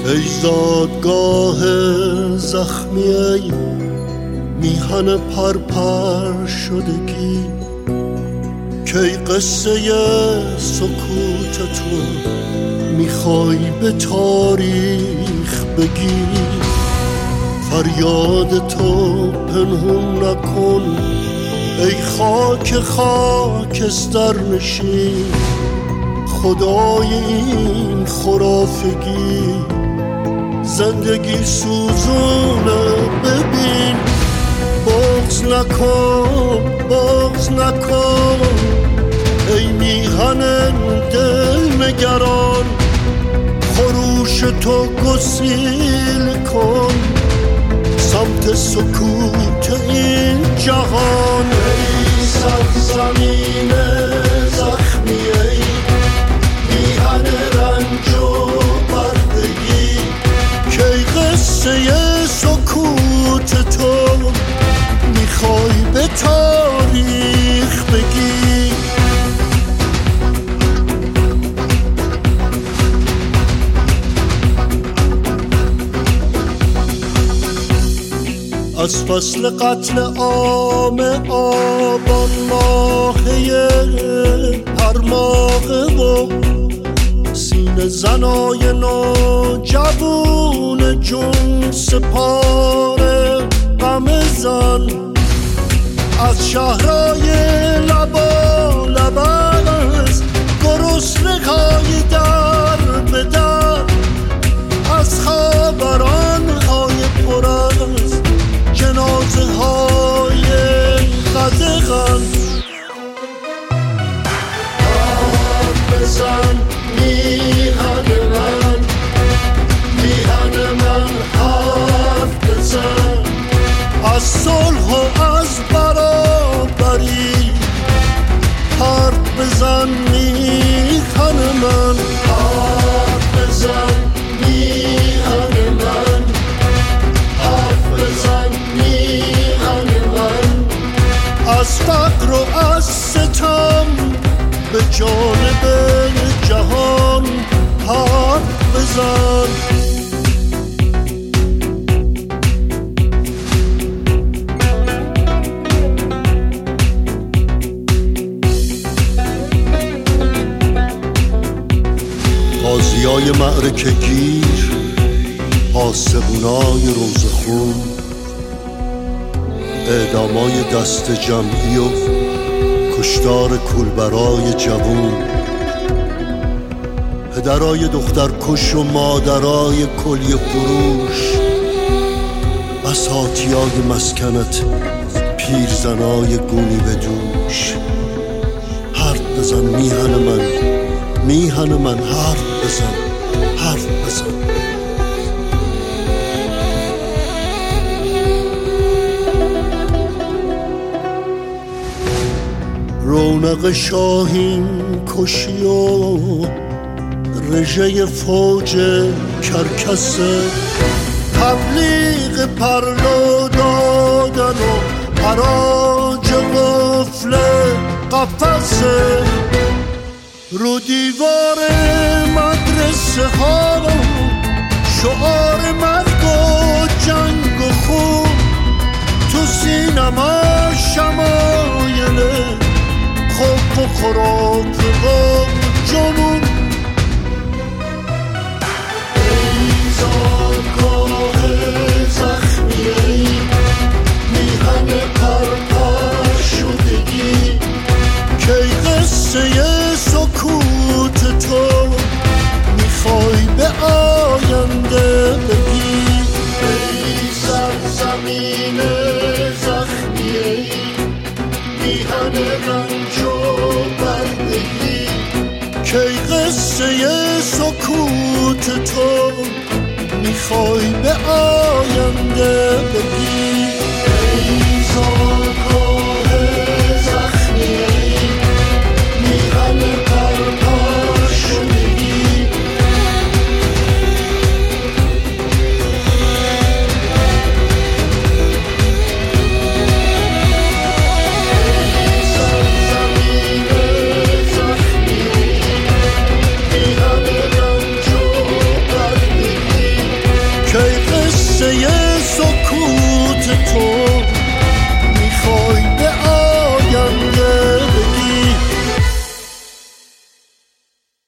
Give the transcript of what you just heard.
ای زادگاه زخمی، ای میهن پرپر شدگی، کی قصه سکوت تو میخوای به تاریخ بگی؟ فریاد تو پنهون نکن ای خاک خاکستر نشین، خدای این خرافگی زندگی سوزونه. ببین بغض نکن، بغض نکن ای میهن دل نگران، خروش تو گسیل کن سمت سکوت این جهان. ای سرزمین زخمی، ای میهن رنج و بردگی، کی قصه سکوت تو میخوای به تاریخ بگی؟ از فصل قتل عام آبان ماهی هر ماهه و سینه زنای نوجوون جون سپاره غم زن، از شهرهای لبا لباز گرسنه‌های در به در، از خبران‌های پر از جنازه های قدغن. حرف بزن میهن من، میهن من حرف بزن از صلح و از برابری، حرف بزن میهن من، حرف بزن میهن من، حرف بزن میهن من از فقر و از ستم به جانب جهان حرف بزن. غازیای معرکه گیر، آسمونای روزخون، اعدامای دست جمعی و کشتار کولبرای جوون، پدرای دختر کش و مادرای کلیه فروش، بساطیای مسکنت پیرزنای گونی به دوش. حرف بزن میهن من، میهن من حرف بزن، حرف بزن. رونق شاهین کشی و رژه فوج کرکسه، تبلیغ پرلو دادن و حراج قفل قفسه، رو دیوار مدرسه ها شعار مرگ و جنگ و خون، تو سینما شمایل خوب و خراب و جنون. ای زادگاه زخمی، ای میهن پرپر شدگی، کی قصه سکوت تو میخوای به آینده بگی؟ ای سرزمین زخمی، ای میهن رنج و بردگی، کی قصه سکوت تو میخوای به آینده بگی؟ ای زادگاه زخمی، ای میهن